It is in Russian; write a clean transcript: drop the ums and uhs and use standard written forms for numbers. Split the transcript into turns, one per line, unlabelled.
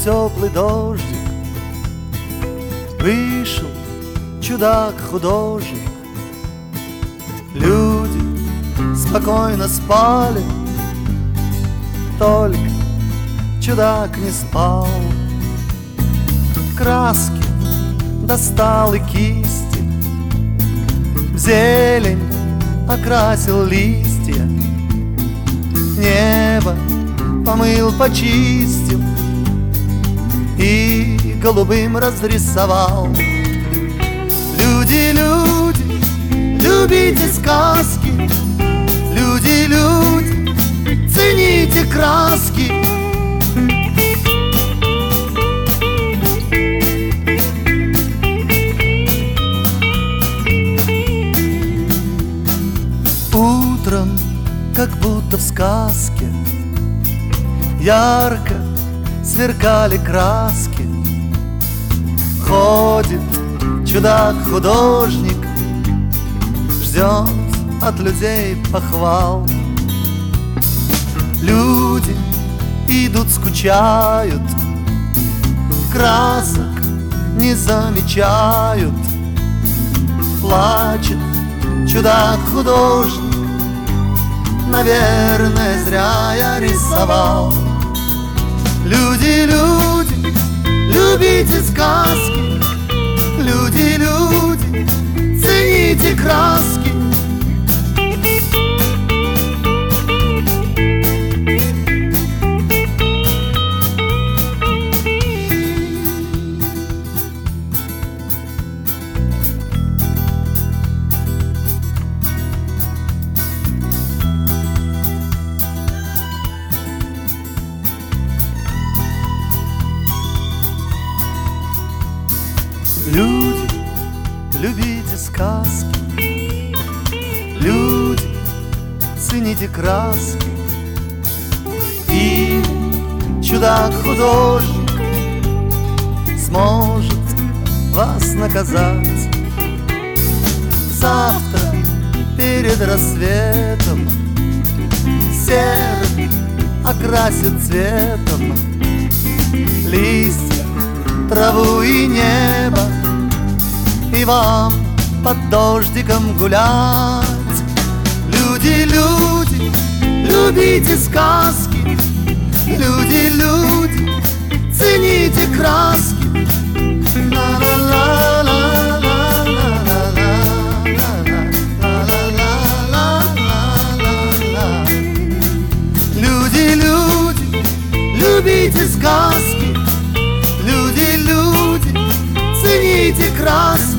теплый дождик. Вышел чудак-художник. Люди спокойно спали, только чудак не спал. Краски достал и кисти, в зелень окрасил листья, небо помыл, почистил и голубым разрисовал. Люди, люди, любите сказки, люди, люди, цените краски. Утром, как будто в сказке, ярко сверкали краски. Ходит чудак-художник, ждет от людей похвал. Люди идут, скучают, красок не замечают. Плачет чудак-художник, наверное, зря я рисовал. Люди, люди, любите сказки, люди, люди, цените краски. Люди, любите сказки, люди, цените краски. И чудак-художник сможет вас наказать. Завтра перед рассветом серым окрасит цветом листья, траву и небо, и вам под дождиком гулять. Люди, люди, любите сказки, люди, люди, цените краски. Люди, люди, любите сказки, люди, люди, цените краски.